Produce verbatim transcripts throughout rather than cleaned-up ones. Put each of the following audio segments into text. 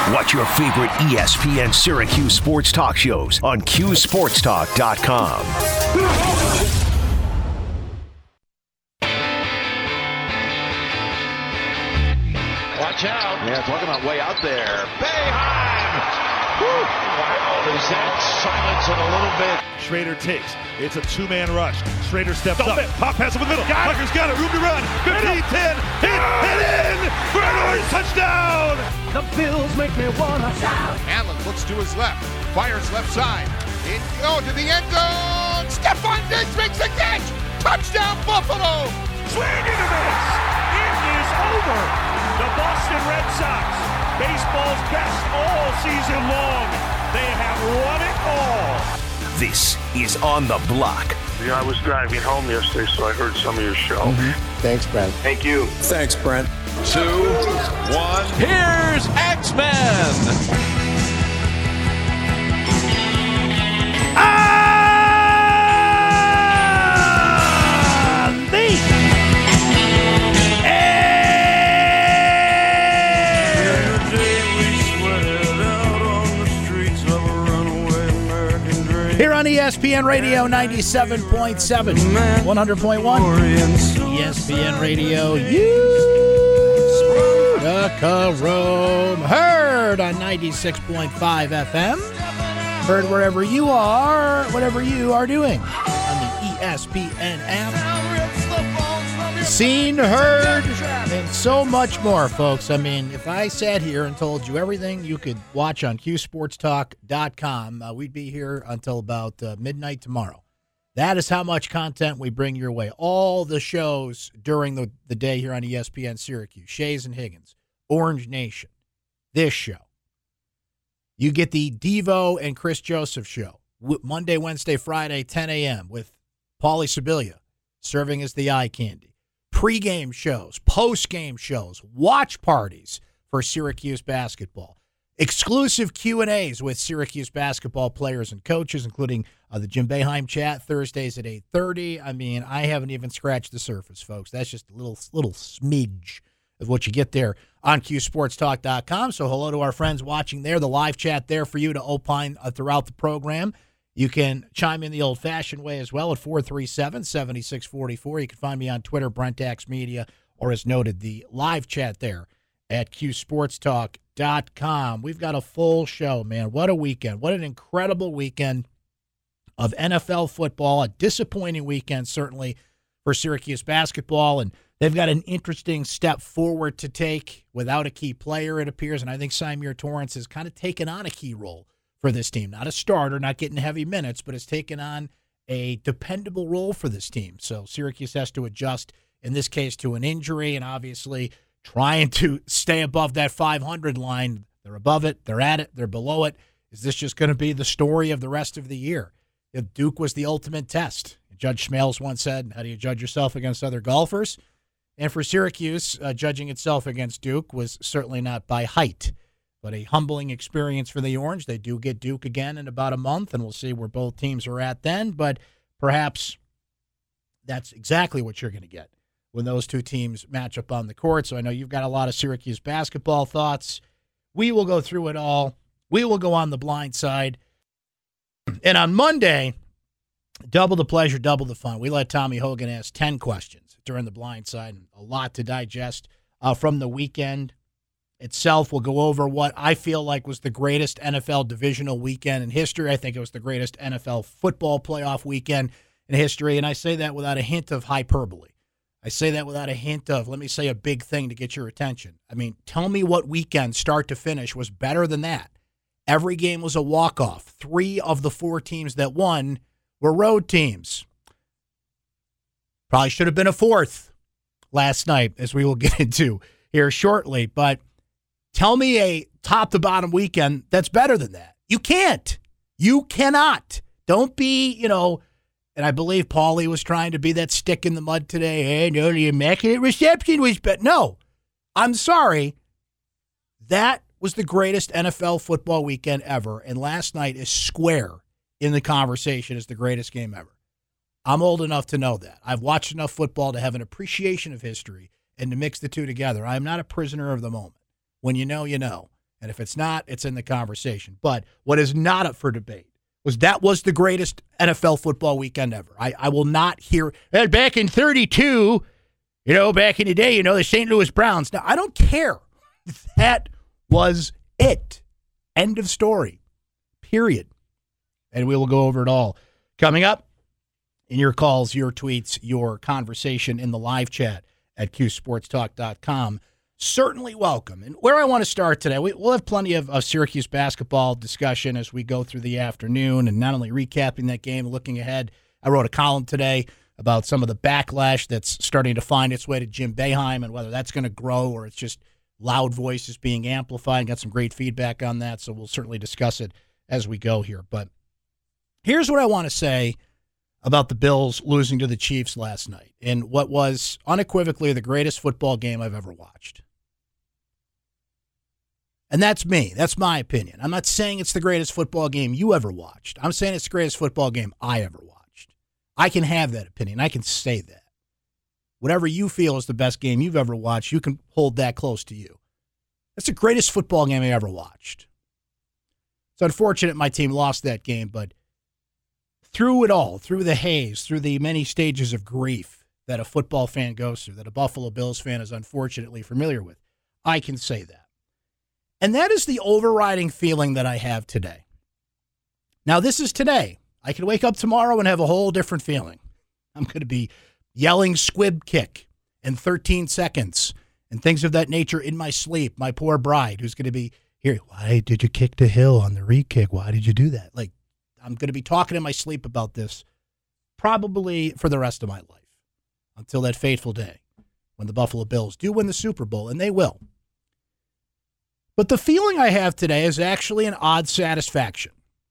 Watch your favorite E S P N Syracuse sports talk shows on Q Sports Talk dot com. Watch out. Yeah, talking about way out there. Boeheim! Woo. Wow, is that silence it a little bit? Schrader takes. It's a two-man rush. Schrader steps Don't up. It. Pop pass over the middle. Got Tucker's got it. Room to run. fifteen ten. Hit. Hit in. For an orange touchdown. The Bills make me wanna shout. Allen looks to his left. Fires left side. It, oh, to the end zone. Stephon Diggs makes the catch. Touchdown, Buffalo. Swing and a miss. It is over. The Boston Red Sox, baseball's best all season long. They have won it all. This is On the Block. Yeah, I was driving home yesterday, so I heard some of your show. Mm-hmm. Thanks, Brent. Thank you. Thanks, Brent. Two, one. Here's X-Men. Here on E S P N Radio ninety-seven point seven, one hundred point one. E S P N Radio, Utica Rome. Heard on ninety-six point five F M. Heard wherever you are, whatever you are doing on the E S P N app. Seen, heard, and so much more, folks. I mean, if I sat here and told you everything you could watch on Q Sports Talk dot com, uh, we'd be here until about uh, midnight tomorrow. That is how much content we bring your way. All the shows during the, the day here on E S P N Syracuse, Shays and Higgins, Orange Nation, this show. You get the Devo and Chris Joseph show, Monday, Wednesday, Friday, ten a.m. with Paulie Sibilia serving as the eye candy. Pre-game shows, post-game shows, watch parties for Syracuse basketball. Exclusive Q and A's with Syracuse basketball players and coaches, including uh, the Jim Boeheim chat Thursdays at eight thirty. I mean, I haven't even scratched the surface, folks. That's just a little little smidge of what you get there on Q Sports Talk dot com. So hello to our friends watching there. The live chat there for you to opine uh, throughout the program. You can chime in the old-fashioned way as well at four three seven, seven six four four. You can find me on Twitter, Brent Media, or as noted, the live chat there at Q Sports Talk dot com. We've got a full show, man. What a weekend. What an incredible weekend of N F L football. A disappointing weekend, certainly, for Syracuse basketball. And they've got an interesting step forward to take without a key player, it appears. And I think Symir Torrence has kind of taken on a key role for this team. Not a starter, not getting heavy minutes, but has taken on a dependable role for this team. So Syracuse has to adjust, in this case, to an injury, and obviously trying to stay above that five hundred line. They're above it, they're at it, they're below it. Is this just going to be the story of the rest of the year? If Duke was the ultimate test. Judge Schmales once said, how do you judge yourself against other golfers? And for Syracuse, uh, judging itself against Duke was certainly not by height. But a humbling experience for the Orange. They do get Duke again in about a month, and we'll see where both teams are at then. But perhaps that's exactly what you're going to get when those two teams match up on the court. So I know you've got a lot of Syracuse basketball thoughts. We will go through it all. We will go on the blind side. And on Monday, double the pleasure, double the fun. We let Tommy Hogan ask ten questions during the blind side, and a lot to digest uh, from the weekend itself. We'll go over what I feel like was the greatest N F L divisional weekend in history. I think it was the greatest N F L football playoff weekend in history, and I say that without a hint of hyperbole. I say that without a hint of, let me say a big thing to get your attention. I mean, tell me what weekend, start to finish, was better than that. Every game was a walk-off. Three of the four teams that won were road teams. Probably should have been a fourth last night, as we will get into here shortly, but tell me a top-to-bottom weekend that's better than that. You can't. You cannot. Don't be, you know, and I believe Paulie was trying to be that stick in the mud today. Hey, no, the Immaculate Reception was better. No, I'm sorry. That was the greatest N F L football weekend ever, and last night is square in the conversation as the greatest game ever. I'm old enough to know that. I've watched enough football to have an appreciation of history and to mix the two together. I am not a prisoner of the moment. When you know, you know. And if it's not, it's in the conversation. But what is not up for debate was that was the greatest N F L football weekend ever. I, I will not hear, hey, back in thirty-two, you know, back in the day, you know, the Saint Louis Browns. Now, I don't care. That was it. End of story. Period. And we will go over it all. Coming up, in your calls, your tweets, your conversation in the live chat at Q Sports Talk dot com. Certainly welcome. And where I want to start today, we, we'll have plenty of, of Syracuse basketball discussion as we go through the afternoon, and not only recapping that game, looking ahead. I wrote a column today about some of the backlash that's starting to find its way to Jim Boeheim and whether that's going to grow or it's just loud voices being amplified. Got some great feedback on that, so we'll certainly discuss it as we go here. But here's what I want to say about the Bills losing to the Chiefs last night in what was unequivocally the greatest football game I've ever watched. And that's me. That's my opinion. I'm not saying it's the greatest football game you ever watched. I'm saying it's the greatest football game I ever watched. I can have that opinion. I can say that. Whatever you feel is the best game you've ever watched, you can hold that close to you. That's the greatest football game I ever watched. It's unfortunate my team lost that game, but through it all, through the haze, through the many stages of grief that a football fan goes through, that a Buffalo Bills fan is unfortunately familiar with, I can say that. And that is the overriding feeling that I have today. Now, this is today. I could wake up tomorrow and have a whole different feeling. I'm going to be yelling squib kick in thirteen seconds and things of that nature in my sleep. My poor bride who's going to be here. Why did you kick to Hill on the re-kick? Why did you do that? Like, I'm going to be talking in my sleep about this probably for the rest of my life until that fateful day when the Buffalo Bills do win the Super Bowl, and they will. But the feeling I have today is actually an odd satisfaction.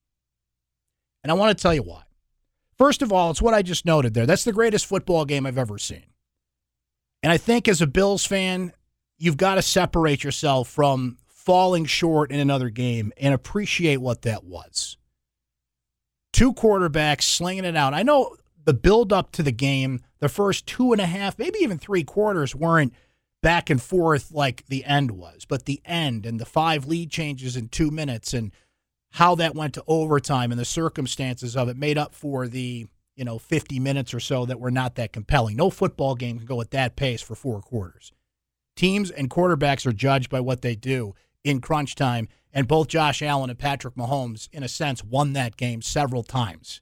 And I want to tell you why. First of all, it's what I just noted there. That's the greatest football game I've ever seen. And I think as a Bills fan, you've got to separate yourself from falling short in another game and appreciate what that was. Two quarterbacks slinging it out. I know the build-up to the game, the first two and a half, maybe even three quarters weren't back and forth like the end was. But the end and the five lead changes in two minutes and how that went to overtime and the circumstances of it made up for the, you know, fifty minutes or so that were not that compelling. No football game can go at that pace for four quarters. Teams and quarterbacks are judged by what they do in crunch time, and both Josh Allen and Patrick Mahomes, in a sense, won that game several times.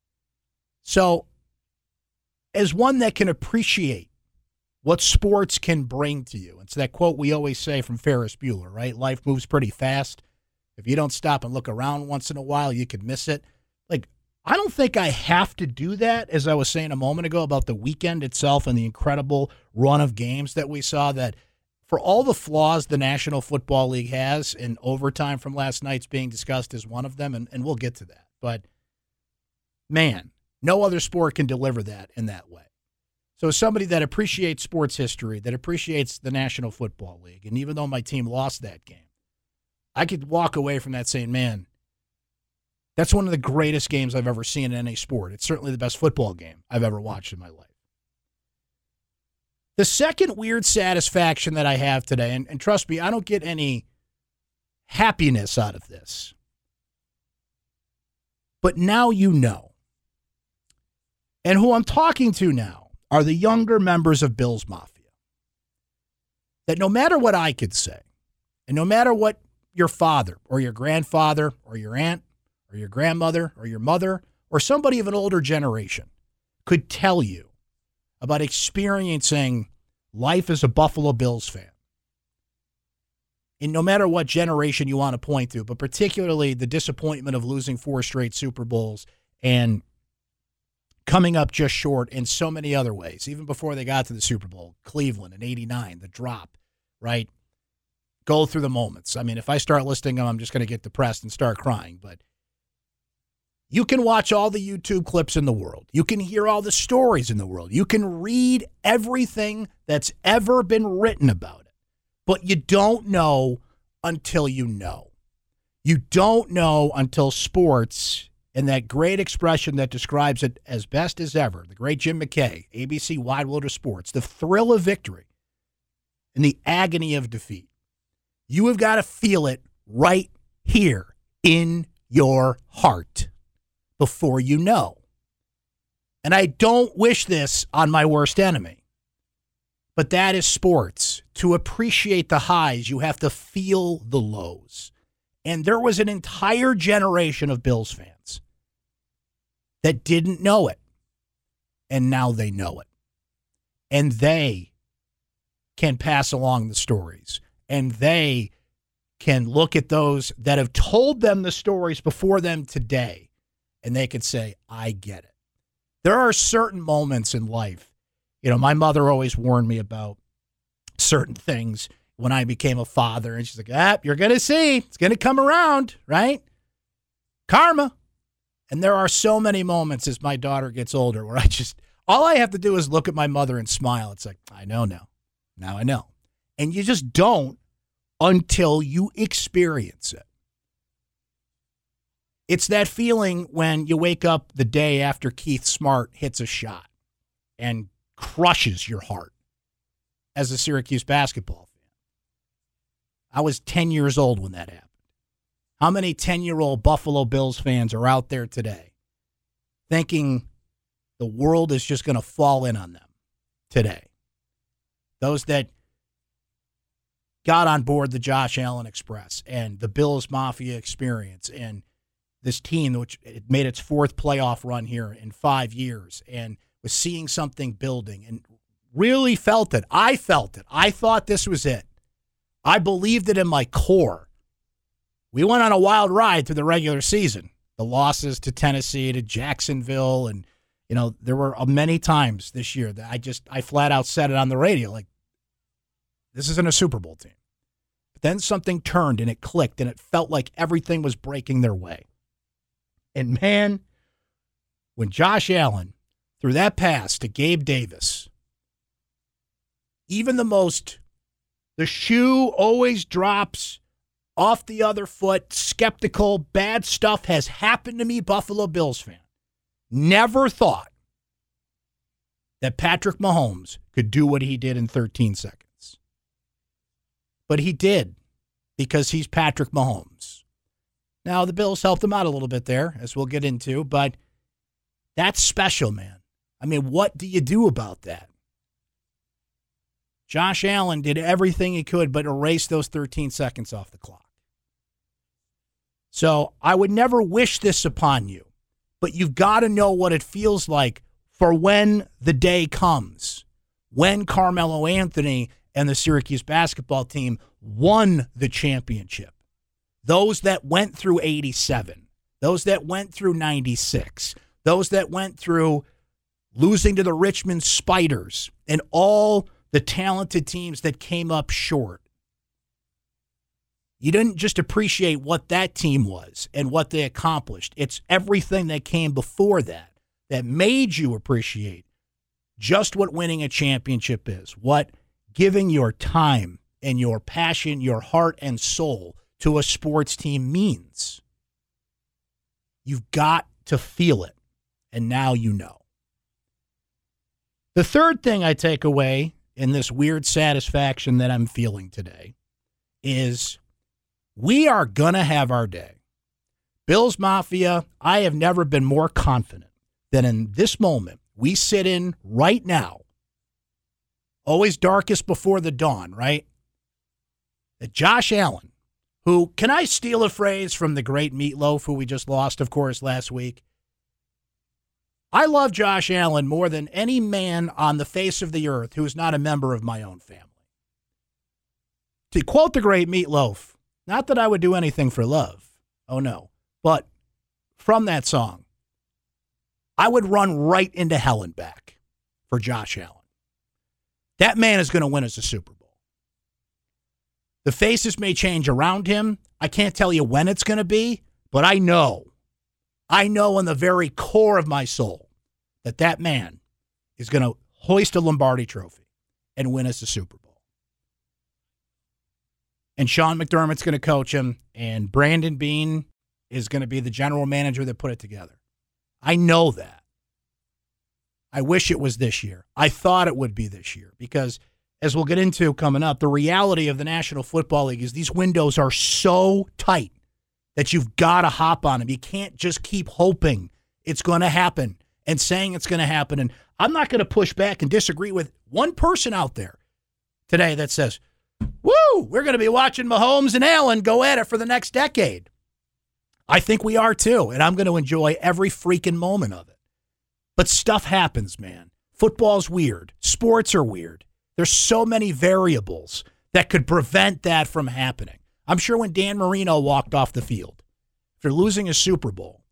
So, as one that can appreciate what sports can bring to you, it's that quote we always say from Ferris Bueller, right? Life moves pretty fast. If you don't stop and look around once in a while, you could miss it. Like, I don't think I have to do that, as I was saying a moment ago about the weekend itself and the incredible run of games that we saw, that for all the flaws the National Football League has, and overtime from last night's being discussed as one of them, and, and we'll get to that. But, man, no other sport can deliver that in that way. So as somebody that appreciates sports history, that appreciates the National Football League, and even though my team lost that game, I could walk away from that saying, man, that's one of the greatest games I've ever seen in any sport. It's certainly the best football game I've ever watched in my life. The second weird satisfaction that I have today, and, and trust me, I don't get any happiness out of this, but now you know. And who I'm talking to now are the younger members of Bills Mafia. That no matter what I could say, and no matter what your father or your grandfather or your aunt or your grandmother or your mother or somebody of an older generation could tell you about experiencing life as a Buffalo Bills fan, and no matter what generation you want to point to, but particularly the disappointment of losing four straight Super Bowls and coming up just short in so many other ways, even before they got to the Super Bowl, Cleveland in eighty-nine, the drop, right? Go through the moments. I mean, if I start listing them, I'm just going to get depressed and start crying. But you can watch all the YouTube clips in the world. You can hear all the stories in the world. You can read everything that's ever been written about it. But you don't know until you know. You don't know until sports, and that great expression that describes it as best as ever, the great Jim McKay, A B C Wide World of Sports, the thrill of victory and the agony of defeat. You have got to feel it right here in your heart before you know. And I don't wish this on my worst enemy. But that is sports. To appreciate the highs, you have to feel the lows. And there was an entire generation of Bills fans that didn't know it. And now they know it. And they can pass along the stories. And they can look at those that have told them the stories before them today. And they can say, I get it. There are certain moments in life. You know, my mother always warned me about certain things when I became a father. And she's like, ah, you're going to see. It's going to come around, right? Karma. And there are so many moments as my daughter gets older where I just, all I have to do is look at my mother and smile. It's like, I know now. Now I know. And you just don't until you experience it. It's that feeling when you wake up the day after Keith Smart hits a shot and crushes your heart as a Syracuse basketball fan. I was ten years old when that happened. How many ten-year-old Buffalo Bills fans are out there today thinking the world is just going to fall in on them today? Those that got on board the Josh Allen Express and the Bills Mafia experience and this team, which it made its fourth playoff run here in five years and was seeing something building and really felt it. I felt it. I thought this was it. I believed it in my core. We went on a wild ride through the regular season. The losses to Tennessee, to Jacksonville, and, you know, there were many times this year that I just, I flat out said it on the radio, like, this isn't a Super Bowl team. But then something turned and it clicked and it felt like everything was breaking their way. And, man, when Josh Allen threw that pass to Gabe Davis, even the most, the shoe always drops off the other foot, skeptical, bad stuff has happened to me, Buffalo Bills fan. Never thought that Patrick Mahomes could do what he did in thirteen seconds. But he did, because he's Patrick Mahomes. Now, the Bills helped him out a little bit there, as we'll get into, but that's special, man. I mean, what do you do about that? Josh Allen did everything he could but erase those thirteen seconds off the clock. So I would never wish this upon you, but you've got to know what it feels like for when the day comes, when Carmelo Anthony and the Syracuse basketball team won the championship. Those that went through eighty-seven, those that went through ninety-six, those that went through losing to the Richmond Spiders and all the talented teams that came up short. You didn't just appreciate what that team was and what they accomplished. It's everything that came before that that made you appreciate just what winning a championship is, what giving your time and your passion, your heart and soul to a sports team means. You've got to feel it, and now you know. The third thing I take away in this weird satisfaction that I'm feeling today is we are going to have our day. Bills Mafia, I have never been more confident than in this moment we sit in right now. Always darkest before the dawn, right? That Josh Allen, who, can I steal a phrase from the great Meatloaf, who we just lost, of course, last week? I love Josh Allen more than any man on the face of the earth who is not a member of my own family. To quote the great Meatloaf, not that I would do anything for love, oh no, but from that song, I would run right into hell and back for Josh Allen. That man is going to win us a Super Bowl. The faces may change around him. I can't tell you when it's going to be, but I know, I know in the very core of my soul that that man is going to hoist a Lombardi trophy and win us a Super Bowl. And Sean McDermott's going to coach him, and Brandon Beane is going to be the general manager that put it together. I know that. I wish it was this year. I thought it would be this year because as we'll get into coming up, the reality of the National Football League is these windows are so tight that you've got to hop on them. You can't just keep hoping it's going to happen and saying it's going to happen. And I'm not going to push back and disagree with one person out there today that says, woo, we're going to be watching Mahomes and Allen go at it for the next decade. I think we are too, and I'm going to enjoy every freaking moment of it. But stuff happens, man. Football's weird. Sports are weird. There's so many variables that could prevent that from happening. I'm sure when Dan Marino walked off the field after losing a Super Bowl,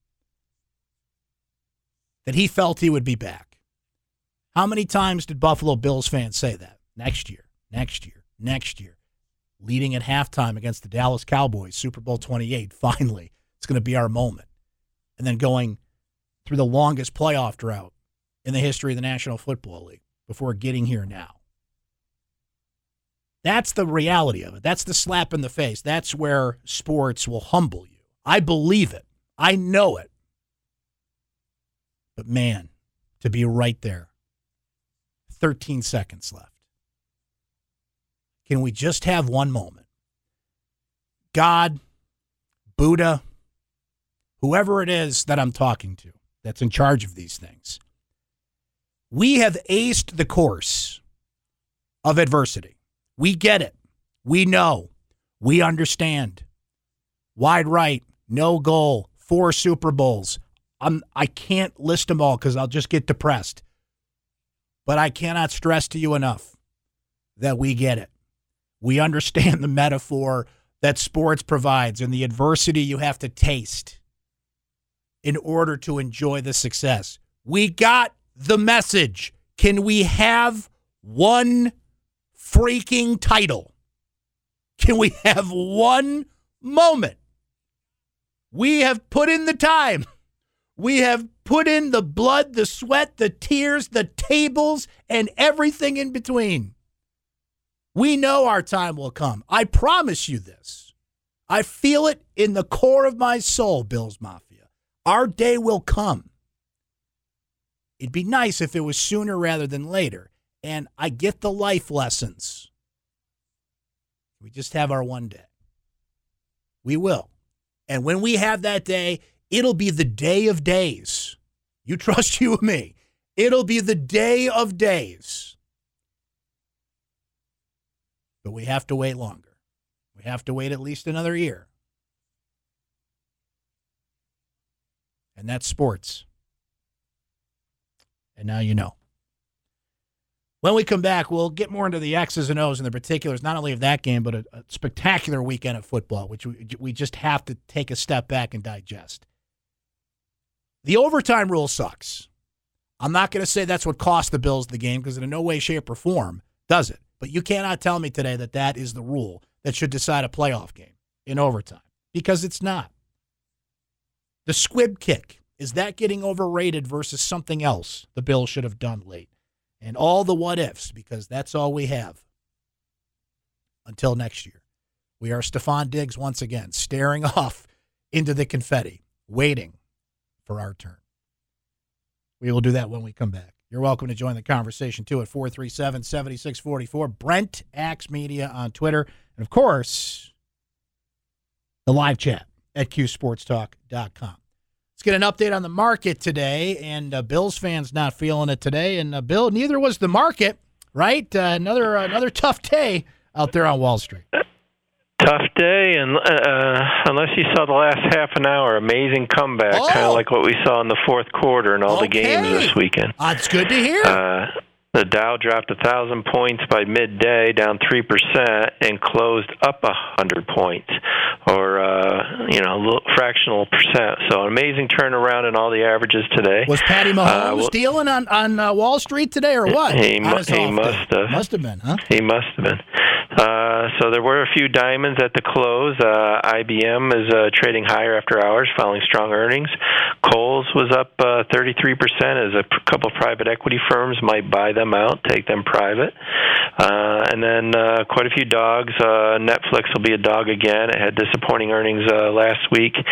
that he felt he would be back. How many times did Buffalo Bills fans say that? Next year, next year, next year. Leading at halftime against the Dallas Cowboys, Super Bowl twenty-eight, finally. It's going to be our moment. And then going through the longest playoff drought in the history of the National Football League before getting here now. That's the reality of it. That's the slap in the face. That's where sports will humble you. I believe it. I know it. But man, to be right there. thirteen seconds left. Can we just have one moment? God, Buddha, whoever it is that I'm talking to that's in charge of these things, we have aced the course of adversity. We get it. We know. We understand. Wide right, no goal, four Super Bowls. I'm, I can't list them all because I'll just get depressed. But I cannot stress to you enough that we get it. We understand the metaphor that sports provides and the adversity you have to taste in order to enjoy the success. We got the message. Can we have one freaking title? Can we have one moment? We have put in the time. We have put in the blood, the sweat, the tears, the tables, and everything in between. We know our time will come. I promise you this. I feel it in the core of my soul, Bills Mafia. Our day will come. It'd be nice if it was sooner rather than later. And I get the life lessons. We just have our one day. We will. And when we have that day, it'll be the day of days. You trust you and me. It'll be the day of days. But we have to wait longer. We have to wait at least another year. And that's sports. And now you know. When we come back, we'll get more into the X's and O's and the particulars, not only of that game, but a, a spectacular weekend of football, which we, we just have to take a step back and digest. The overtime rule sucks. I'm not going to say that's what cost the Bills the game, because in no way, shape, or form does it. But you cannot tell me today that that is the rule that should decide a playoff game in overtime, because it's not. The squib kick, is that getting overrated versus something else the Bills should have done late? And all the what-ifs, because that's all we have until next year. We are Stephon Diggs once again, staring off into the confetti, waiting for our turn. We will do that when we come back. You're welcome to join the conversation, too, at four three seven, seven six four four. Brent Axe Media on Twitter. And, of course, the live chat at Q Sports Talk dot com. Let's get an update on the market today, and uh, Bills fans not feeling it today. And, uh, Bill, neither was the market, right? Uh, another uh, another tough day out there on Wall Street. Tough day, and uh, unless you saw the last half an hour, amazing comeback, oh. kind of like what we saw in the fourth quarter and all okay. the games this weekend. Uh, it's good to hear. Uh, the Dow dropped one thousand points by midday, down three percent, and closed up one hundred points, or uh, you know, a little fractional percent. So an amazing turnaround in all the averages today. Was Patty Mahomes uh, well, dealing on, on uh, Wall Street today, or what? He, mu- he must have. Must have been, huh? He must have been. Uh, so there were a few diamonds at the close. Uh, I B M is uh, trading higher after hours following strong earnings. Kohl's was up uh, thirty-three percent as a p- couple of private equity firms might buy them out, take them private. Uh, and then uh, quite a few dogs. Uh, Netflix will be a dog again. It had disappointing earnings uh, last week.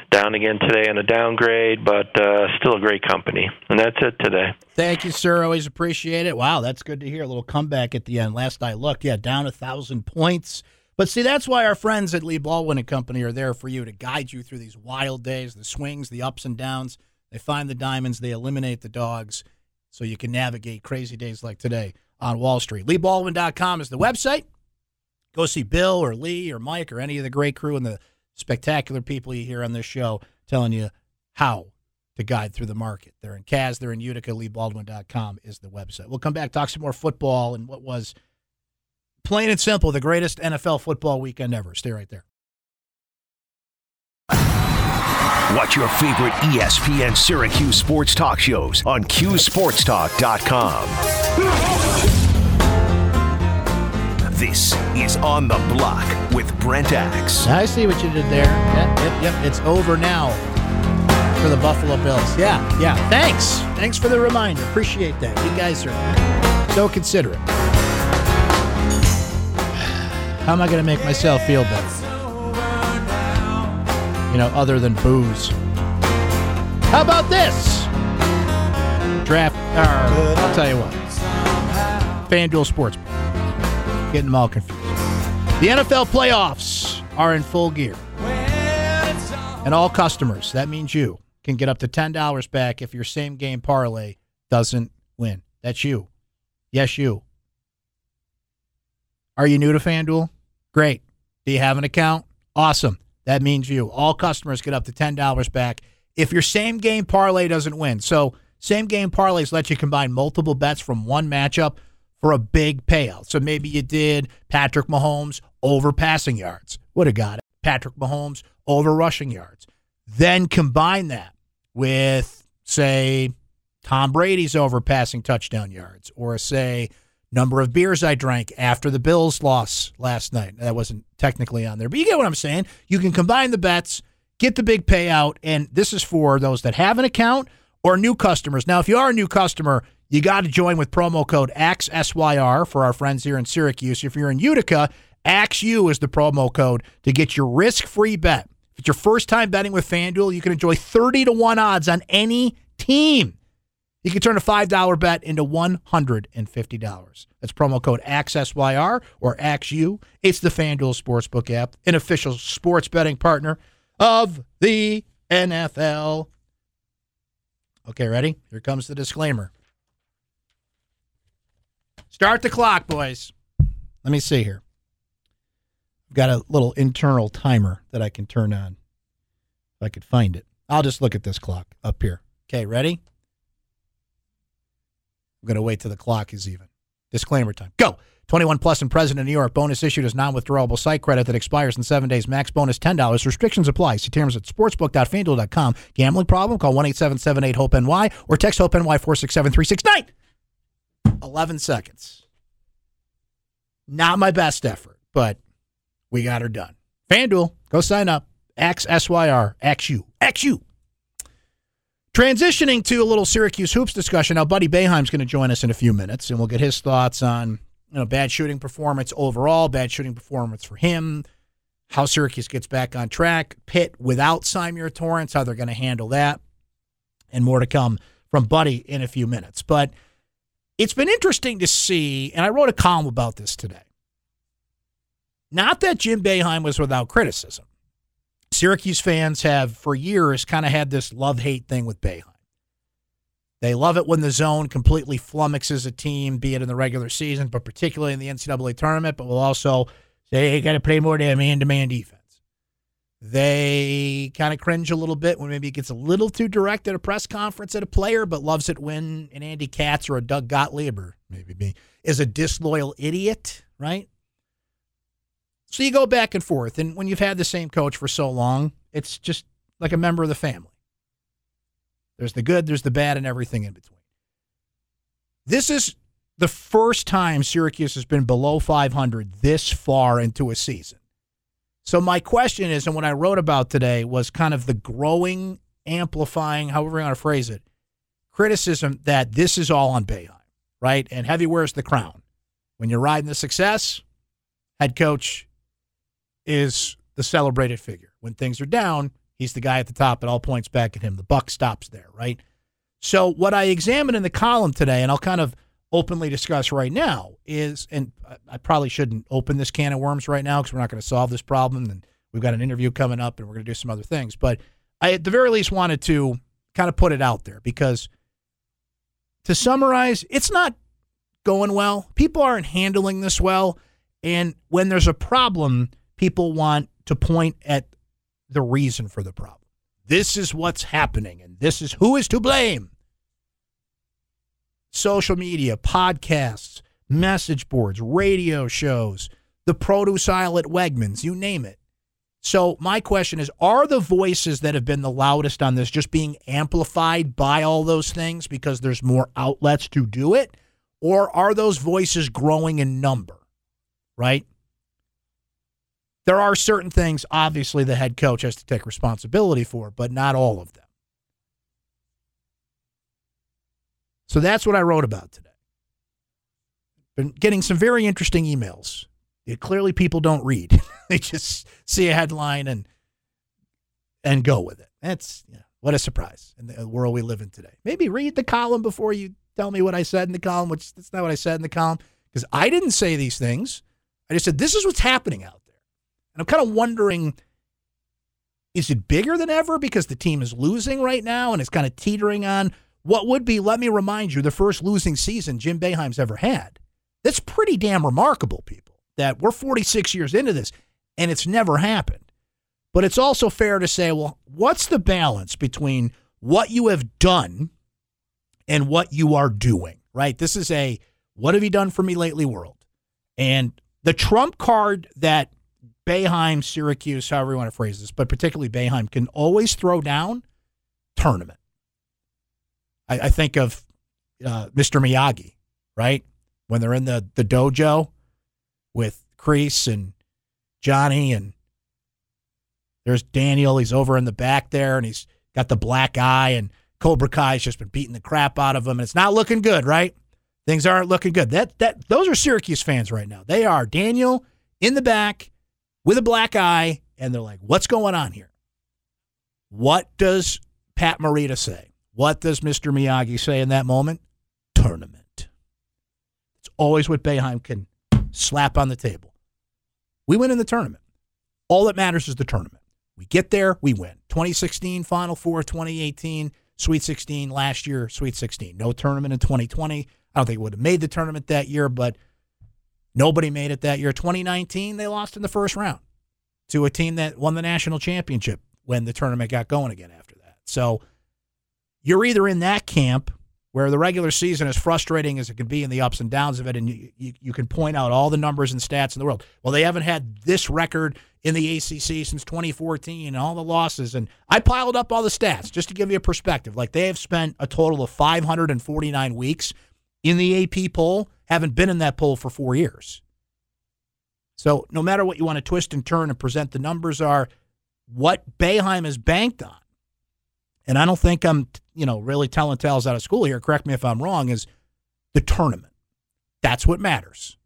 down again today on a downgrade, but uh, still a great company. And that's it today. Thank you, sir. Always appreciate it. Wow, that's good to hear. A little comeback at the end. Last I looked, yeah, down a thousand points. But see, that's why our friends at Lee Baldwin and Company are there for you to guide you through these wild days, the swings, the ups and downs. They find the diamonds, they eliminate the dogs, so you can navigate crazy days like today on Wall Street. Lee Baldwin dot com is the website. Go see Bill or Lee or Mike or any of the great crew and the spectacular people you hear on this show telling you how to guide through the market. They're in Kaz, they're in Utica. Lee Baldwin dot com is the website. We'll come back, talk some more football and what was, plain and simple, the greatest N F L football weekend ever. Stay right there. Watch your favorite E S P N Syracuse sports talk shows on Q Sports Talk dot com. This is On the Block with Brent Axe. I see what you did there. Yep, yep, yep. It's over now for the Buffalo Bills. Yeah, yeah. Thanks. Thanks for the reminder. Appreciate that. You guys are so considerate. How am I going to make myself feel better? You know, other than booze. How about this? Draft, or I'll tell you what. FanDuel Sportsbook. Getting them all confused. The N F L playoffs are in full gear. And all customers, that means you, can get up to ten dollars back if your same game parlay doesn't win. That's you. Yes, you. Are you new to FanDuel? Great. Do you have an account? Awesome. That means you. All customers get up to ten dollars back if your same game parlay doesn't win. So same game parlays let you combine multiple bets from one matchup for a big payout. So maybe you did Patrick Mahomes over passing yards. Would have got it. Patrick Mahomes over rushing yards. Then combine that with, say, Tom Brady's over passing touchdown yards, or say, number of beers I drank after the Bills loss last night. That wasn't technically on there, but you get what I'm saying. You can combine the bets, get the big payout, and this is for those that have an account or new customers. Now, if you are a new customer, you got to join with promo code A X E S Y R for our friends here in Syracuse. If you're in Utica, A X U is the promo code to get your risk-free bet. If it's your first time betting with FanDuel, you can enjoy thirty to one odds on any team. You can turn a five dollar bet into one hundred fifty dollars. That's promo code A X E S Y R or A X U. It's the FanDuel Sportsbook app, an official sports betting partner of the N F L. Okay, ready? Here comes the disclaimer. Start the clock, boys. Let me see here. I've got a little internal timer that I can turn on if I could find it. I'll just look at this clock up here. Okay, ready? I'm going to wait till the clock is even. Disclaimer time. Go. twenty-one plus and present in New York. Bonus issued as non-withdrawable site credit that expires in seven days. Max bonus ten dollars. Restrictions apply. See terms at sportsbook dot fan duel dot com. Gambling problem? Call one eight seven seven eight hope N Y or text HOPE-NY four six seven three six nine. eleven seconds. Not my best effort, but we got her done. FanDuel, go sign up. X S Y R, X U, X U. Transitioning to a little Syracuse hoops discussion. Now, Buddy Boeheim's going to join us in a few minutes, and we'll get his thoughts on, you know, bad shooting performance overall, bad shooting performance for him, how Syracuse gets back on track, Pitt without Symir Torrance, how they're going to handle that, and more to come from Buddy in a few minutes. But it's been interesting to see, and I wrote a column about this today. Not that Jim Boeheim was without criticism. Syracuse fans have, for years, kind of had this love-hate thing with Boeheim. They love it when the zone completely flummoxes a team, be it in the regular season, but particularly in the N C double A tournament, but will also say, hey, you got to play more damn man-to-man defense. They kind of cringe a little bit when maybe it gets a little too direct at a press conference at a player, but loves it when an Andy Katz or a Doug Gottlieb, or maybe me, is a disloyal idiot, right? So you go back and forth, and when you've had the same coach for so long, it's just like a member of the family. There's the good, there's the bad, and everything in between. This is the first time Syracuse has been below five hundred this far into a season. So my question is, and what I wrote about today was kind of the growing, amplifying, however you want to phrase it, criticism that this is all on Boeheim, right? And heavy wears the crown. When you're riding the success, head coach is the celebrated figure. When things are down, He's the guy at the top, and all points back at him. The buck stops there, right? So what I examined in the column today, and I'll kind of openly discuss right now, is, and I probably shouldn't open this can of worms right now because we're not going to solve this problem, and we've got an interview coming up, and we're going to do some other things. But I, at the very least, wanted to kind of put it out there because, to summarize, it's not going well. People aren't handling this well, and when there's a problem, people want to point at the reason for the problem. This is what's happening, and this is who is to blame. Social media, podcasts, message boards, radio shows, the produce aisle at Wegmans, you name it. So my question is, are the voices that have been the loudest on this just being amplified by all those things because there's more outlets to do it? Or are those voices growing in number, right? There are certain things, obviously, the head coach has to take responsibility for, but not all of them. So that's what I wrote about today. Been getting some very interesting emails. It, clearly, people don't read. They just see a headline and and go with it. That's, you know, what a surprise in the world we live in today. Maybe read the column before you tell me what I said in the column, which that's not what I said in the column, because I didn't say these things. I just said, this is what's happening out there. And I'm kind of wondering, is it bigger than ever because the team is losing right now and it's kind of teetering on what would be, let me remind you, the first losing season Jim Boeheim's ever had? That's pretty damn remarkable, people, that we're forty-six years into this and it's never happened. But it's also fair to say, well, what's the balance between what you have done and what you are doing, right? This is a what have you done for me lately world. And the trump card that Boeheim, Syracuse, however you want to phrase this, but particularly Boeheim, can always throw down, tournament. I, I think of uh, Mister Miyagi, right? When they're in the, the dojo with Kreese and Johnny, and there's Daniel. He's over in the back there, and he's got the black eye, and Cobra Kai's just been beating the crap out of him, and it's not looking good, right? Things aren't looking good. That that those are Syracuse fans right now. They are Daniel in the back with a black eye, and they're like, what's going on here? What does Pat Morita say? What does Mister Miyagi say in that moment? Tournament. It's always what Boeheim can slap on the table. We win in the tournament. All that matters is the tournament. We get there, we win. twenty sixteen, Final Four, twenty eighteen, Sweet sixteen, last year, Sweet sixteen. No tournament in twenty twenty. I don't think it would have made the tournament that year, but nobody made it that year. twenty nineteen, they lost in the first round to a team that won the national championship when the tournament got going again after that. So you're either in that camp where the regular season, as frustrating as it can be in the ups and downs of it, and you, you, you can point out all the numbers and stats in the world. Well, they haven't had this record in the A C C since twenty fourteen and all the losses. And I piled up all the stats just to give you a perspective. Like, they have spent a total of five hundred forty-nine weeks in the A P poll, haven't been in that poll for four years. So no matter what you want to twist and turn and present the numbers are, what Boeheim has banked on, and I don't think I'm, you know, really telling tales out of school here, correct me if I'm wrong, is the tournament. That's what matters.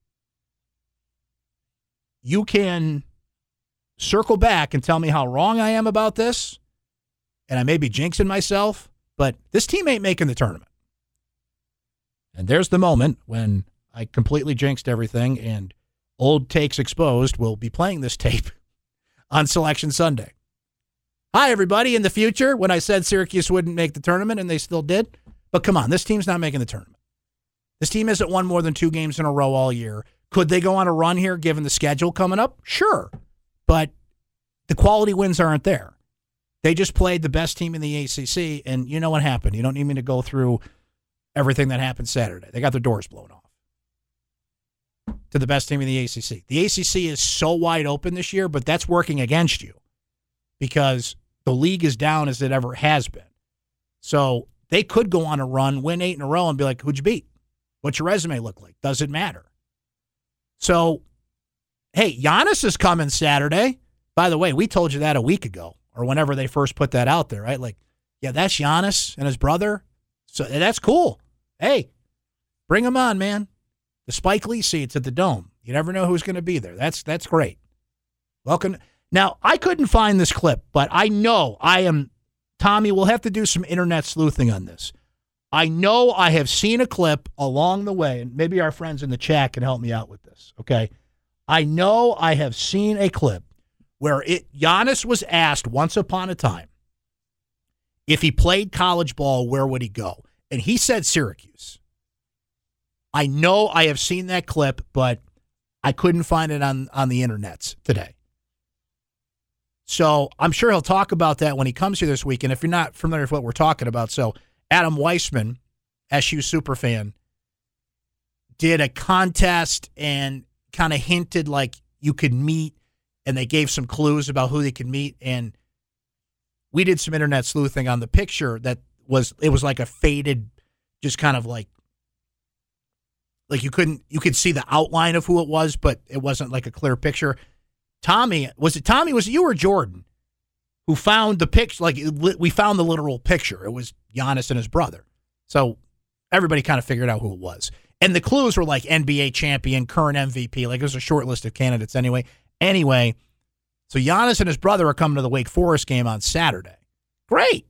You can circle back and tell me how wrong I am about this, and I may be jinxing myself, but this team ain't making the tournament. And there's the moment when I completely jinxed everything, and Old Takes Exposed will be playing this tape on Selection Sunday. Hi, everybody. In the future, when I said Syracuse wouldn't make the tournament, and they still did. But come on, this team's not making the tournament. This team hasn't won more than two games in a row all year. Could they go on a run here given the schedule coming up? Sure. But the quality wins aren't there. They just played the best team in the A C C, and you know what happened. You don't need me to go through everything that happened Saturday. They got their doors blown off to the best team in the A C C. The A C C is so wide open this year, but that's working against you because the league is down as it ever has been. So they could go on a run, win eight in a row, and be like, who'd you beat? What's your resume look like? Does it matter? So, hey, Giannis is coming Saturday. By the way, we told you that a week ago or whenever they first put that out there, right? Like, yeah, that's Giannis and his brother. So that's cool. Hey, bring them on, man. The Spike Lee seats at the Dome. You never know who's going to be there. That's that's great. Welcome. Now, I couldn't find this clip, but I know I am, Tommy, we'll have to do some internet sleuthing on this. I know I have seen a clip along the way, and maybe our friends in the chat can help me out with this, okay? I know I have seen a clip where it Giannis was asked once upon a time if he played college ball, where would he go? And he said Syracuse. I know I have seen that clip, but I couldn't find it on, on the internets today. So I'm sure he'll talk about that when he comes here this week. And if you're not familiar with what we're talking about, so Adam Weissman, S U superfan, did a contest and kind of hinted like you could meet, and they gave some clues about who they could meet. And we did some internet sleuthing on the picture that was, it was like a faded, just kind of like, like you couldn't, you could see the outline of who it was, but it wasn't like a clear picture. Tommy, was it Tommy, was it you or Jordan who found the picture? Like we found the literal picture. It was Giannis and his brother. So everybody kind of figured out who it was. And the clues were like N B A champion, current M V P. Like it was a short list of candidates anyway. Anyway, so Giannis and his brother are coming to the Wake Forest game on Saturday. Great.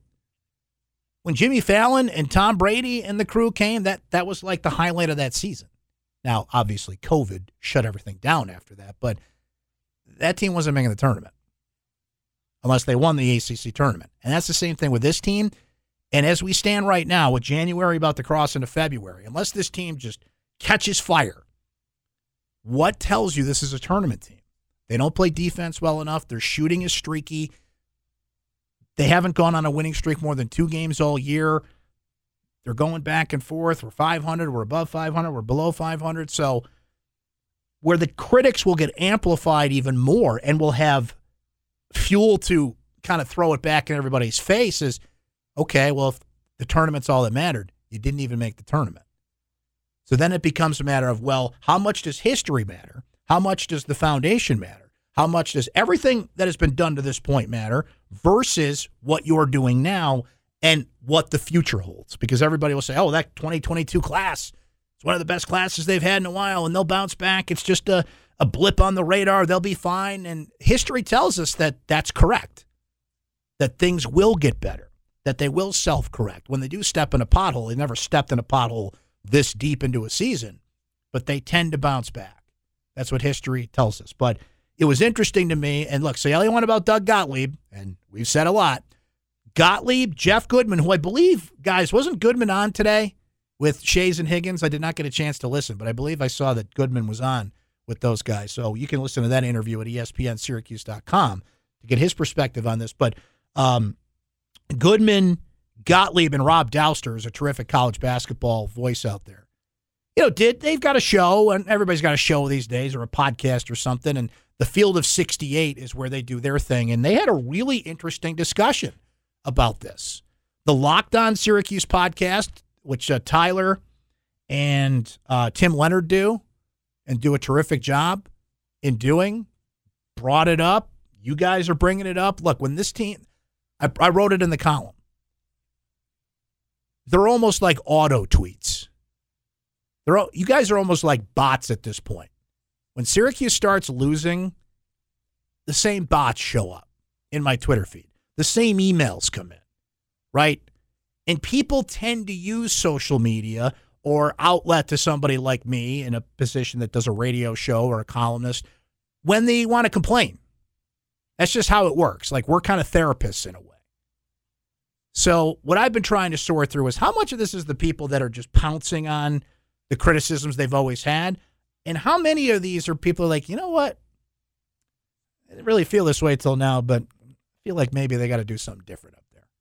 When Jimmy Fallon and Tom Brady and the crew came, that that was like the highlight of that season. Now, obviously, COVID shut everything down after that, but that team wasn't making the tournament unless they won the A C C tournament. And that's the same thing with this team. And as we stand right now, with January about to cross into February, unless this team just catches fire, what tells you this is a tournament team? They don't play defense well enough. Their shooting is streaky. They haven't gone on a winning streak more than two games all year. They're going back and forth. We're five hundred. We're above five hundred. We're below five hundred. So where the critics will get amplified even more and will have fuel to kind of throw it back in everybody's face is, okay, well, if the tournament's all that mattered, you didn't even make the tournament. So then it becomes a matter of, well, how much does history matter? How much does the foundation matter? How much does everything that has been done to this point matter versus what you're doing now and what the future holds? Because everybody will say, oh, that twenty twenty-two class, it's one of the best classes they've had in a while, and they'll bounce back. It's just a, a blip on the radar. They'll be fine. And history tells us that that's correct, that things will get better, that they will self-correct. When they do step in a pothole, they never stepped in a pothole this deep into a season, but they tend to bounce back. That's what history tells us. But it was interesting to me, and look, say all you want about Doug Gottlieb, and we've said a lot. Gottlieb, Jeff Goodman, who I believe, guys, wasn't Goodman on today with Shays and Higgins? I did not get a chance to listen, but I believe I saw that Goodman was on with those guys. So you can listen to that interview at E S P N Syracuse dot com to get his perspective on this. But um, Goodman, Gottlieb, and Rob Douster is a terrific college basketball voice out there. You know, did they've got a show, and everybody's got a show these days or a podcast or something, and the Field of sixty-eight is where they do their thing, and they had a really interesting discussion about this. The Locked On Syracuse podcast, which uh, Tyler and uh, Tim Leonard do, and do a terrific job in doing, brought it up. You guys are bringing it up. Look, when this team, I, I wrote it in the column, they're almost like auto tweets. They're all, you guys are almost like bots at this point. When Syracuse starts losing, the same bots show up in my Twitter feed. The same emails come in, right? And people tend to use social media or outlet to somebody like me in a position that does a radio show or a columnist when they want to complain. That's just how it works. Like, we're kind of therapists in a way. So what I've been trying to sort through is how much of this is the people that are just pouncing on the criticisms they've always had, and how many of these are people like, you know what? I didn't really feel this way till now, but I feel like maybe they got to do something different up there.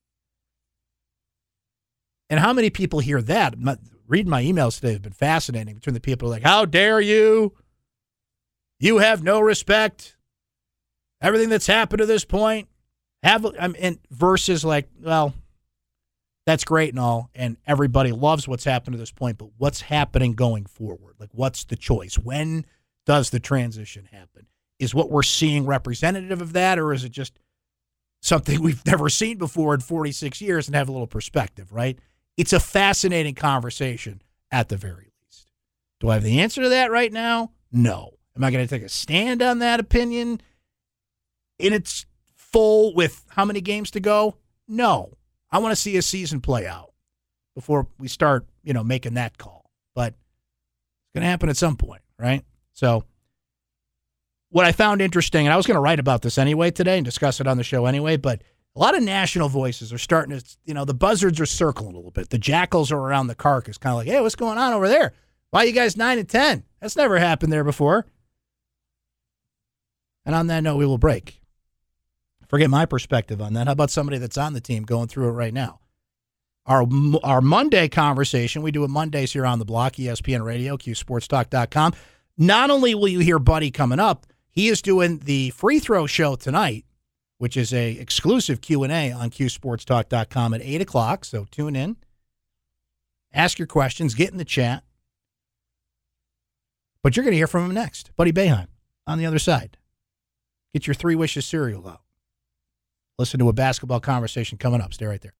And how many people hear that? My, reading my emails today has been fascinating between the people who are like, how dare you? You have no respect. Everything that's happened to this point. Have I mean, and versus like, well, that's great and all, and everybody loves what's happened to this point, but what's happening going forward? Like, what's the choice? When does the transition happen? Is what we're seeing representative of that, or is it just something we've never seen before in forty-six years and have a little perspective, right? It's a fascinating conversation at the very least. Do I have the answer to that right now? No. Am I going to take a stand on that opinion? in its full with how many games to go? No. I want to see a season play out before we start, you know, making that call. But it's going to happen at some point, right? So what I found interesting, and I was going to write about this anyway today and discuss it on the show anyway, but a lot of national voices are starting to, you know, the buzzards are circling a little bit. The jackals are around the carcass, kind of like, hey, what's going on over there? Why are you guys nine and ten? That's never happened there before. And on that note, we will break. Forget my perspective on that. How about somebody that's on the team going through it right now? Our our Monday conversation, we do it Mondays here on the block, E S P N Radio, Q Sports Talk dot com. Not only will you hear Buddy coming up, he is doing the free throw show tonight, which is a exclusive Q and A on Q Sports Talk dot com at eight o'clock. So tune in, ask your questions, get in the chat. But you're going to hear from him next. Buddy Boeheim on the other side. Get your Three Wishes cereal out. Listen to a basketball conversation coming up. Stay right there.